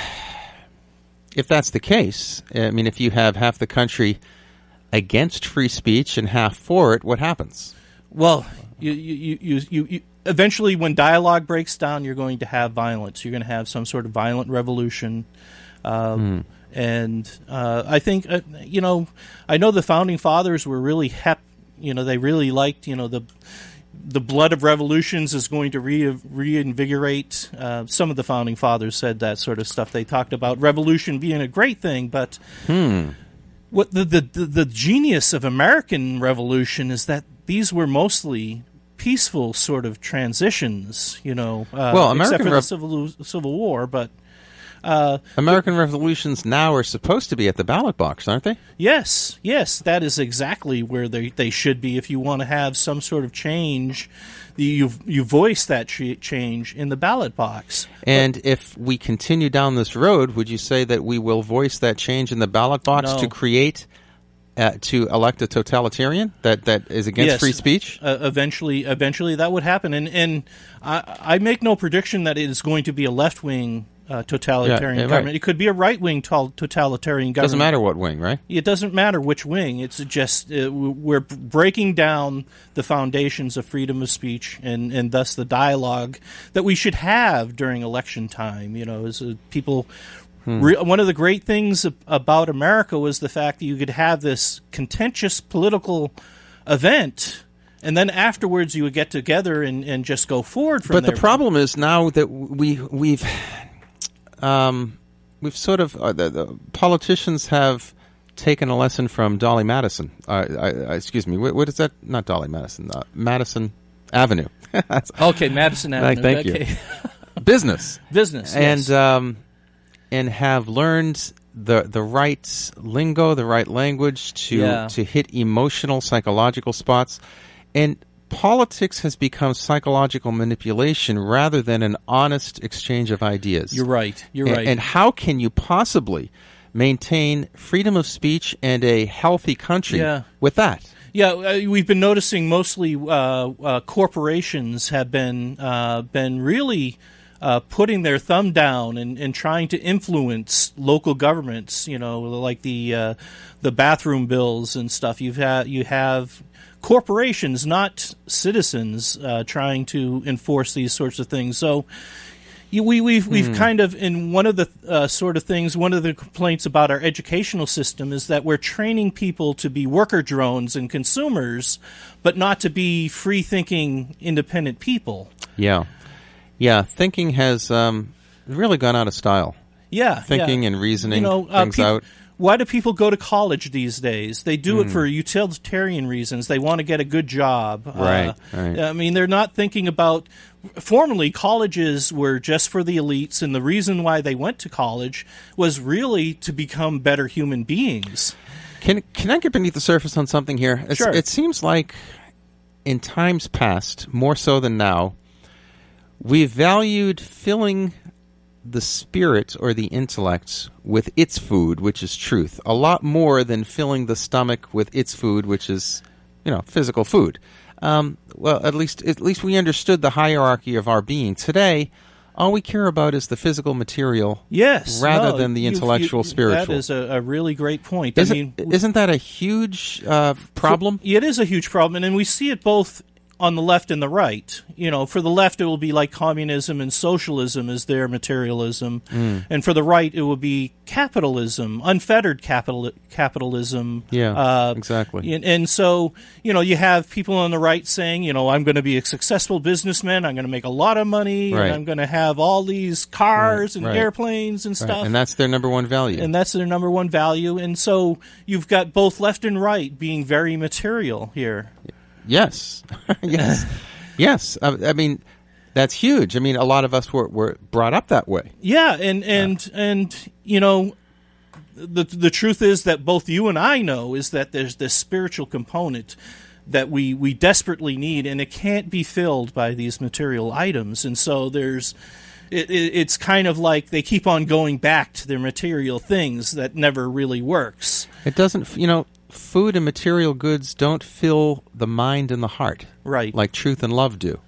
if that's the case, I mean, if you have half the country against free speech and half for it, what happens? Well, you you you you. you eventually, when dialogue breaks down, you're going to have violence. You're going to have some sort of violent revolution. Um, And uh, I think, uh, you know, I know the Founding Fathers were really hep, you know, they really liked, you know, the the blood of revolutions is going to re- reinvigorate. Uh, some of the Founding Fathers said that sort of stuff. They talked about revolution being a great thing, but what the, the, the, the genius of American Revolution is that these were mostly peaceful sort of transitions, you know, uh, Well, except American for Rev- the Civil, Civil War, but... American revolutions now are supposed to be at the ballot box, aren't they? Yes, yes, that is exactly where they, they should be. If you want to have some sort of change, you you voice that ch- change in the ballot box. And if we continue down this road, would you say that we will voice that change in the ballot box No. to create, uh, to elect a totalitarian that, that is against Yes, free speech? Uh, eventually, eventually that would happen, and and I, I make no prediction that it is going to be a left wing. Uh, totalitarian Yeah, yeah, right. government. It could be a right-wing to- totalitarian government. Doesn't matter what wing, right? It doesn't matter which wing. It's just uh, we're breaking down the foundations of freedom of speech and, and thus the dialogue that we should have during election time. You know, as uh, people. Re- one of the great things ab- about America was the fact that you could have this contentious political event. And then afterwards, you would get together and, and just go forward from But there. the problem is now that we we've um, we've sort of uh, the, the politicians have taken a lesson from Dolly Madison. Uh, I, I, excuse me, what, what is that? Not Dolly Madison. Uh, Madison Avenue. That's Okay, Madison Avenue. Thank you. okay. business. Business, and yes. um, and have learned the the right lingo, the right language to Yeah. to hit emotional, psychological spots. And politics has become psychological manipulation rather than an honest exchange of ideas. You're right. You're and, right. And how can you possibly maintain freedom of speech and a healthy country Yeah. with that? Yeah, uh, we've been noticing mostly uh, uh, corporations have been uh, been really uh, putting their thumb down and, and trying to influence local governments. You know, like the uh, the bathroom bills and stuff. You've had you have corporations, not citizens, uh, trying to enforce these sorts of things. So. You, we, we've we've Hmm. kind of in one of the uh, sort of things. One of the complaints about our educational system is that we're training people to be worker drones and consumers, but not to be free-thinking, independent people. Yeah. Yeah, thinking has um, really gone out of style. Yeah, Thinking yeah. and reasoning you know, uh, things peop- out. Why do people go to college these days? They do it Hmm. for utilitarian reasons. They want to get a good job. Right, Uh, right. I mean, they're not thinking about. Formerly, colleges were just for the elites, and the reason why they went to college was really to become better human beings. Can can I get beneath the surface on something here? It's, Sure. It seems like in times past, more so than now, we valued filling the spirit or the intellect with its food, which is truth, a lot more than filling the stomach with its food, which is, you know, physical food. Um, well, at least at least we understood the hierarchy of our being. Today, all we care about is the physical material, Yes, rather no, than the you- intellectual, you- spiritual. That is a, a really great point. Isn't, I mean, isn't that a huge uh, problem? It is a huge problem, and we see it both on the left and the right. You know, for the left, it will be like communism and socialism is their materialism. Mm. And for the right, it will be capitalism, unfettered capital capitalism. Yeah, uh, exactly. And, and so, you know, you have people on the right saying, you know, I'm going to be a successful businessman, I'm going to make a lot of money, right. and I'm going to have all these cars right, and right. airplanes and right. stuff. And that's their number one value. And that's their number one value. And so you've got both left and right being very material here. Yes. yes. yes. I, I mean, that's huge. I mean, a lot of us were, were brought up that way. Yeah, and and, uh, and you know, the the truth is that both you and I know is that there's this spiritual component that we, we desperately need, and it can't be filled by these material items. And so there's it, it, it's kind of like they keep on going back to their material things that never really works. It doesn't, you know, food and material goods don't fill the mind and the heart, right? Like truth and love do.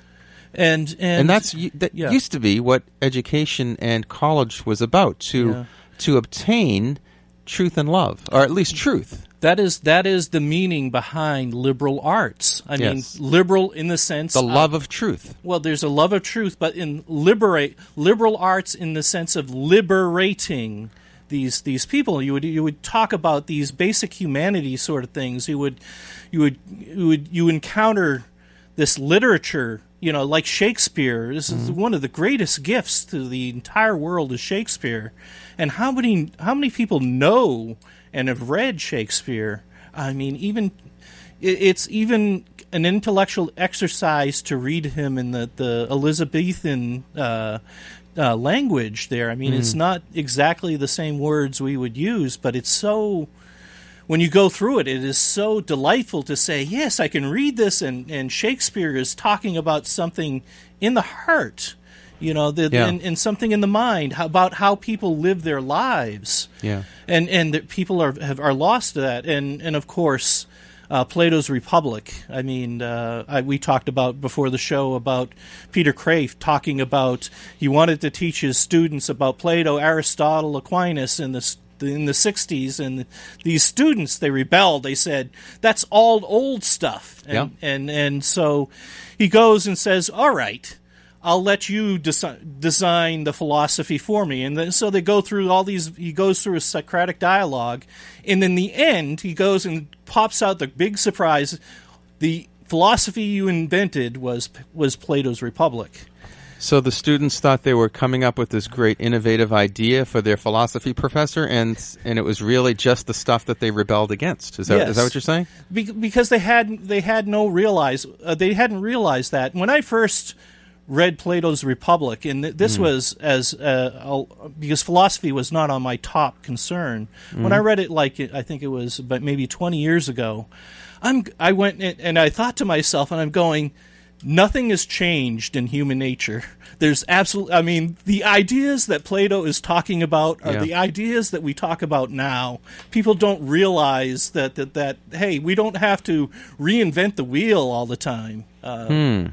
And and, and that's that yeah. used to be what education and college was about, to yeah. to obtain truth and love, or at least truth. That is that is the meaning behind liberal arts. I yes. mean, liberal in the sense the love of, of truth. Well, there's a love of truth, but in liberate liberal arts in the sense of liberating these these people. You would you would talk about these basic humanity sort of things. You would you would you would you encounter this literature, you know, like Shakespeare. This is mm-hmm. one of the greatest gifts to the entire world is Shakespeare. And how many how many people know and have read Shakespeare? I mean, even it's even an intellectual exercise to read him in the the Elizabethan uh, uh, language. There, I mean, mm. it's not exactly the same words we would use, but it's so. When you go through it, it is so delightful to say, yes, I can read this, and, and Shakespeare is talking about something in the heart, you know, the, yeah. and, and something in the mind, how, about how people live their lives. Yeah. And and that people are have, are lost to that. And, and of course, uh, Plato's Republic. I mean, uh, I, we talked about before the show about Peter Kraft talking about he wanted to teach his students about Plato, Aristotle, Aquinas, and the in the sixties, and these students, they rebelled. They said, that's all old stuff. And, yeah. and and so he goes and says, all right, I'll let you desi- design the philosophy for me. And then, so they go through all these, he goes through a Socratic dialogue, and in the end, he goes and pops out the big surprise, the philosophy you invented was was Plato's Republic. So the students thought they were coming up with this great innovative idea for their philosophy professor, and and it was really just the stuff that they rebelled against. Is that yes. is that what you're saying? Be- because they had they had no realize uh, they hadn't realized that when I first read Plato's Republic, and th- this mm. was as uh, uh, because philosophy was not on my top concern. Mm. When I read it, like I think it was about maybe twenty years ago, I'm I went and, and I thought to myself, and I'm going. Nothing has changed in human nature. There's absolutely, I mean, the ideas that Plato is talking about are yeah. the ideas that we talk about now. People don't realize that, that, that hey, we don't have to reinvent the wheel all the time. Uh, hmm.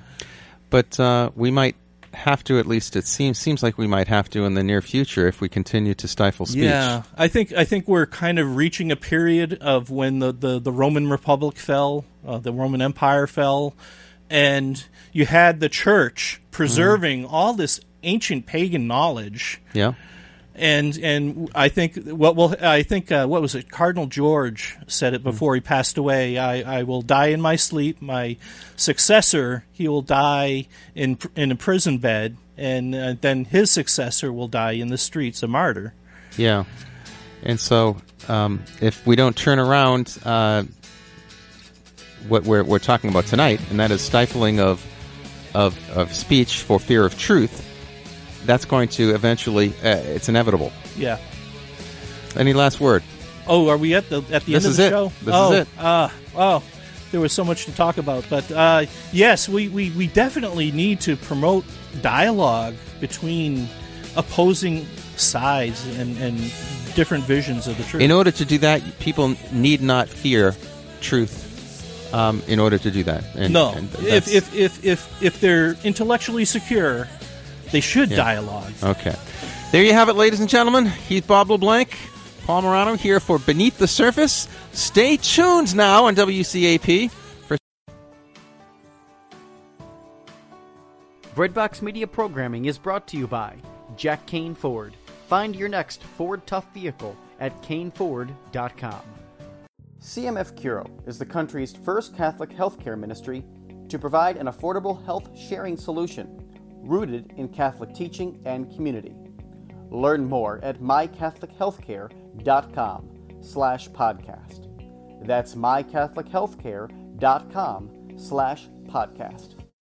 But uh, we might have to, at least it seems seems like we might have to in the near future if we continue to stifle speech. Yeah, I think I think we're kind of reaching a period of when the, the, the Roman Republic fell, uh, the Roman Empire fell, and you had the church preserving mm. all this ancient pagan knowledge. Yeah, and and I think what well I think uh, what was it? Cardinal George said it before mm. he passed away. I, I will die in my sleep. My successor, he will die in in a prison bed, and uh, then his successor will die in the streets, a martyr. Yeah, and so um, if we don't turn around. Uh, what we're we're talking about tonight, and that is stifling of of of speech for fear of truth, that's going to eventually uh, it's inevitable. Yeah. Any last word? Oh, are we at the at the this end of the it. show? This oh, is it. Uh, oh, there was so much to talk about, but uh, yes, we, we, we definitely need to promote dialogue between opposing sides and, and different visions of the truth. In order to do that, people need not fear truth. Um, in order to do that, and, no. And if, if if if if they're intellectually secure, they should yeah. dialogue. Okay, there you have it, ladies and gentlemen. Heath Bob LeBlanc, Paul Morano here for Beneath the Surface. Stay tuned now on W C A P. For Breadbox Media programming is brought to you by Jack Kane Ford. Find your next Ford Tough vehicle at kane ford dot com. C M F Curo is the country's first Catholic healthcare ministry to provide an affordable health sharing solution rooted in Catholic teaching and community. Learn more at my catholic healthcare dot com slash podcast. That's my catholic healthcare dot com slash podcast.